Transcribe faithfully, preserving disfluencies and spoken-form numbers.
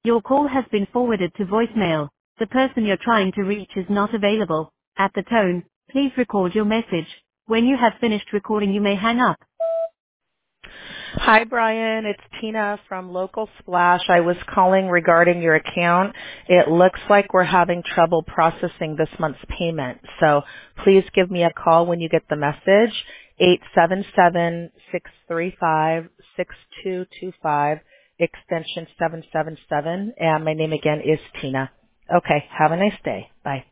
Your call has been forwarded to voicemail. The person you're trying to reach is not available. At the tone, please record your message. When you have finished recording, you may hang up. Hi, Brian. It's Tina from Local Splash. I was calling regarding your account. It looks like we're having trouble processing this month's payment. So please give me a call when you get the message, eight seven seven, six three five, six two two five, extension seven seven seven. And my name again is Tina. Okay. Have a nice day. Bye.